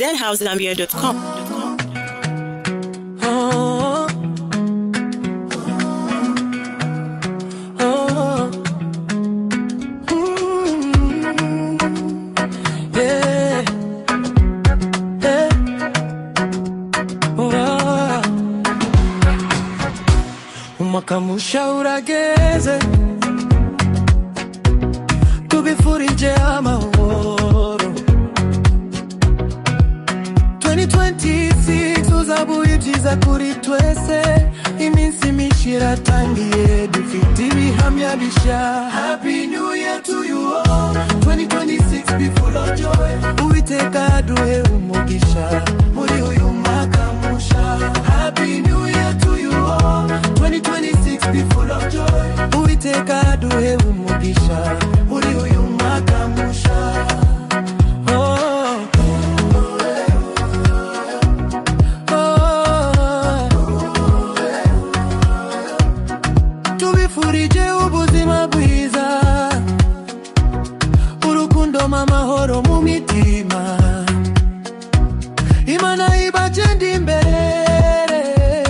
zhousegambia.com. Umakamusha urageze tubifurije amahoro 2026 uzabuye ibyiza kuri twese iminsi mishira tangiye dufite ibihamya bishya. Happy New Year to you all. 2026 be full of joy. Uwiteka duhe umugisha muri uyu makamusha. Happy New Year to you all. 2026 be full of joy. Uwiteka duhe umugisha muri uyu makamusha. Tubifurije ubuzima bwiza, urukundo amahoro mu mitima, Imana ibagenda imbere,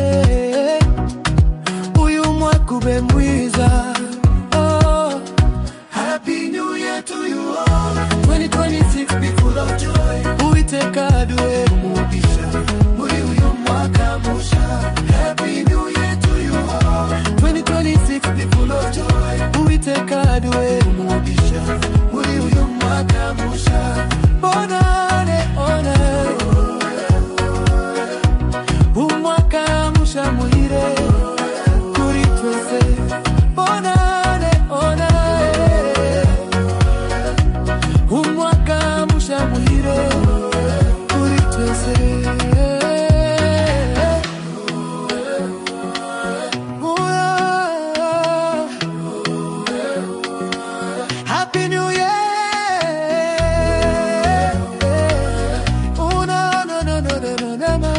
uyu mwaka ube mwiza. Happy New Year to you all. 2026 be full of joy. Uwiteka duhe umugisha muri uyu mwaka musha. Happy New Year to you all. 2026 be full of joy. Uwiteka duhe umugisha muri uyu mwaka musha. Bonane one umwaka musha muhire kuri twese. Bonane one umwaka musha muhire kuri twese. Happy New Year. Oh no no no no no no no.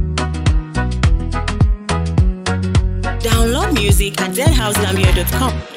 Download music at zhousegambia.com.